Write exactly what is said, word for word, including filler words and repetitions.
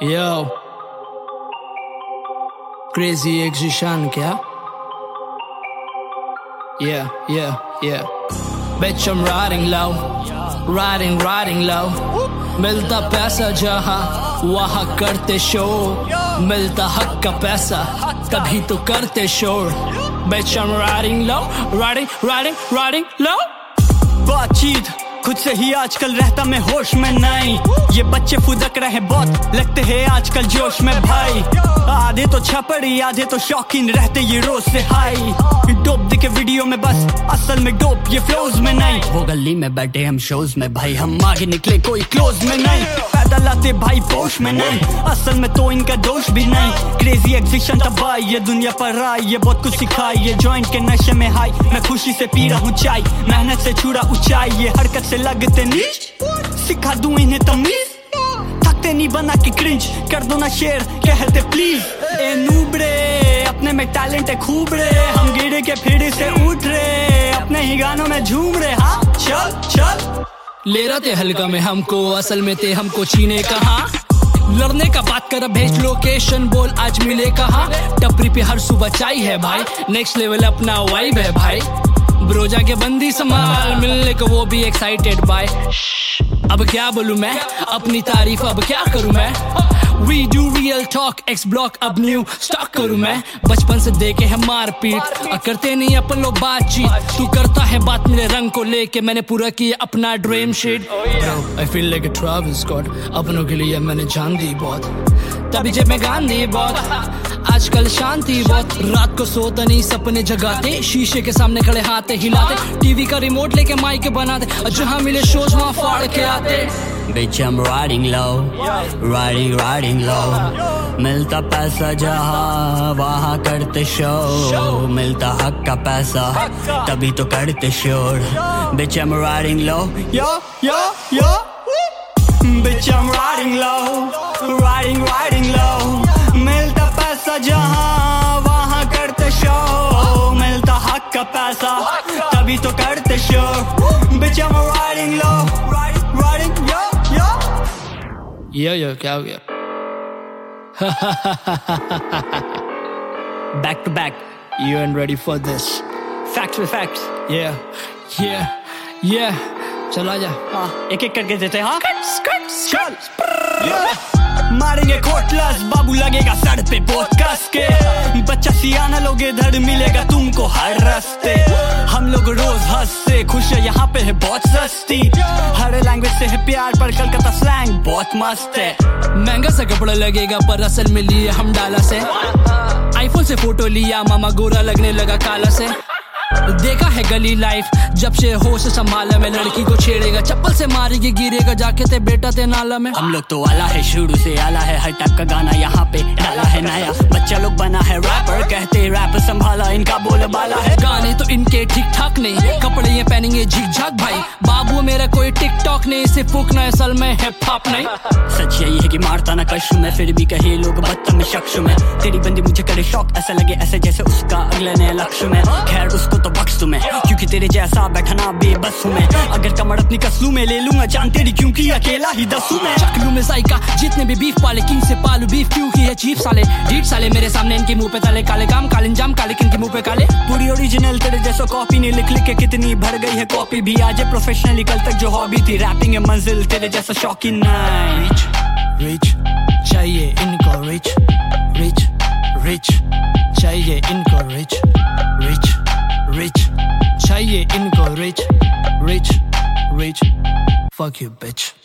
Yo, crazy exhibition क्या? Yeah, yeah, yeah. Bitch, I'm riding low, riding, riding low. मिलता पैसा जहाँ वहाँ करते शोर, मिलता हक का पैसा तभी तो करते शोर. Bitch, I'm riding low, riding, riding, riding low. बातचीत खुद से ही आजकल रहता मैं होश में नहीं. ये बच्चे फुदक रहे बहुत लगते हैं आजकल जोश में भाई. आधे तो छपड़ी आधे तो शौकीन रहते ये रोज से हाई. डोप दिखे वीडियो में बस असल में डोप ये फ्लोज में नहीं. वो गली में बैठे हम शोज में भाई, हम आगे निकले कोई क्लोज में नहीं. पैदल आते भाई पोश में नहीं, असल में तो इनका दोष भी नहीं. क्रेजी एग्जिबिशन तबाही ये दुनिया पर आई, ये बहुत कुछ सिखाई. ये जॉइंट के नशे में हाई, मैं खुशी से पी रहा हूँ चाय. मेहनत से छुड़ा ऊंचाई, ये हरकत से लगते नीच. सिखा दूं इन्हें तमीज, थकते नहीं बना के क्रिंज. कर दो ना शेर कहते प्लीज. ए नूबड़े अपने में टैलेंट है खूब रे, हम गिरे के फिर से उठ रहे, अपने ही गानों में झूम रहे. हाँ चल चल ले रहे थे हल्का में हमको, असल में थे हमको चीने कहाँ. लड़ने का बात कर भेज लोकेशन, बोल आज मिले कहाँ. टपरी पे हर सुबह चाय है भाई, नेक्स्ट लेवल अपना वाइब है भाई. ब्रोजा के बंदी संभाल, मिलने को वो भी एक्साइटेड बाय. अब क्या बोलूं मैं अपनी तारीफ, अब क्या करूं मैं. We do real talk, X block अब न्यू स्टॉक करूं मैं. बचपन से देखे है मार पीट, करते नहीं अपन लोग बातचीत. तू करता है बात मेरे रंग को लेके, मैंने पूरा किया अपना dream seat. I feel like a Travis Scott, अपनों के लिए मैंने जान दी बहुत, तभी जब मैं गांधी बहुत. आजकल शांति बहुत, रात को सोता नहीं सपने जगाते, शीशे के सामने खड़े हाथ हिलाते. टीवी का रिमोट लेके माइक बनाते, जहाँ मिले शोज वहाँ फाड़ के आते. Bitch, I'm riding low, riding, riding low. मिलता पैसा जहाँ वहाँ करते शो, मिलता हक का पैसा तभी तो करते शोर. Bitch, I'm riding low, yo, yo, yo. Bitch, I'm riding low, riding, riding low. मिलता पैसा जहाँ वहाँ करते शो, मिलता हक का पैसा तभी तो करते शोर. Bitch, I'm riding low, riding, riding, yo. यो यो क्या हो गया. Back to back, You ain't ready for this. facts with facts. Yeah, yeah, yeah. चला जा. हाँ एक एक करके देते. हाँ चल मारेंगे कोटलस, बाबू लगेगा सर पे बहुत कस के. बच्चा सियाना लोग इधर मिलेगा तुमको हर रास्ते. हम लोग रोज हंसते खुश है, यहाँ पे है बहुत सस्ती. हर लैंग्वेज से है प्यार पर कलकत्ता स्लैंग बहुत मस्त है. महंगा सा कपड़ा लगेगा पर असल में लिए हम डाला से. आईफोन से फोटो लिया मामा गोरा लगने लगा काला से. देखा है गली लाइफ जब से होश संभाला, मैं लड़की को छेड़ेगा चप्पल से मारेगी गिरेगा जाके ते बेटा ते नाला में. हम लोग तो आला है शुरू से आला है, हर टाइप का गाना यहाँ पे डाला है नया. बच्चा लोग बना है रैपर, कहते रैप संभाला इनका बोल बाला है. गाने तो इनके ठीक ठाक नहीं, कपड़े ये पहनेंगे झिक झक भाई. बाबू मेरा कोई टिकटॉक नहीं, सिर्फ फूकना असल में हिप हॉप नहीं. सच यही है कि मारता ना कशु में, फिर भी कहे लोग बदतमीज शख्स में. तेरी बंदी मुझे करे शौक, ऐसा लगे ऐसे जैसे उसका अगले नए लक्ष्य में. खैर उसको तो बख्श तुम्हें, क्योंकि तेरे जैसा बैठना बेबस हूँ मैं. अगर कमर अपनी कसलू में ले लूंगा जान तेरी, क्योंकि अकेला ही दसू मैं. चकलू में जायका जितने भी बीफ पाले, किंग से पालू बीफ क्योंकि है चीप साले. डीट साले मेरे सामने इनके मुंह पे ताले, काले काम काले इंजाम काले किनके मुंह पे काले. पूरी ओरिजिनल तेरे जैसा कॉपी नहीं, लिख लिख के कितनी भर गई है कॉपी भी. आज प्रोफेशनली कल तक जो हॉबी थी रैपिंग है मंजिल, तेरे जैसा शौकीन नहीं. रिच रिच चाहिए इनको, रिच रिच रिच चाहिए इनको, रिच रिच रिच चाहिए इनको, rich rich rich. Fuck you bitch.